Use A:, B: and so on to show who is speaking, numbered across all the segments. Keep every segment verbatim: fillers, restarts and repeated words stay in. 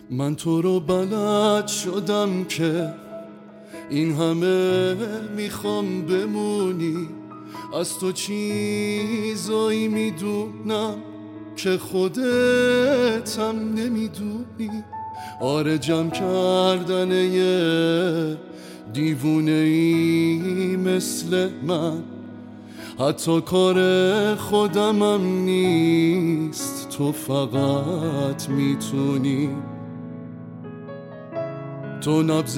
A: من تو رو بلد شدم که این همه میخوام بمونی، از تو چیزایی میدونم که خودت هم نمیدونی. آره جمع کردن یه دیوونه ای مثل من حتی کار خودمم نیست، تو فقط میتونی. تو نبض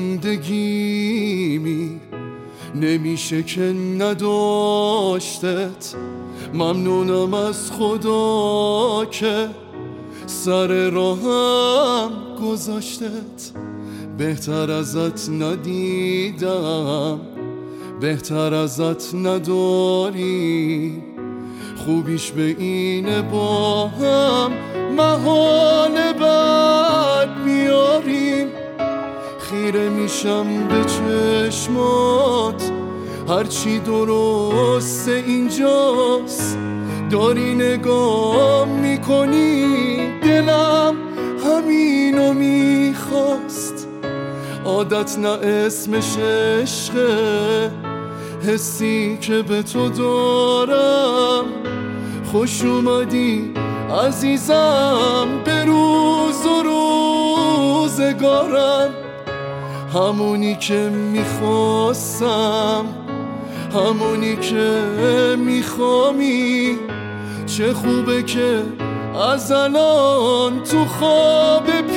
A: زندگیمی نمیشه که نداشتت، ممنونم از خدا که سر راهم گذاشتت. بهتر ازت ندیدم، بهتر ازت نداری، خوبیش به اینه با هم محال بد میاریم. خیره میشم به چشمات هرچی درسته اینجاست، داری نگاه میکنی، دلم همینو میخواست. عادت نه اسمش عشقه، حسی که به تو دارم. خوش اومدی عزیزم به روز و روزگارم، همونی که میخواستم، همونی که میخوامی. چه خوبه که از الان تو خواب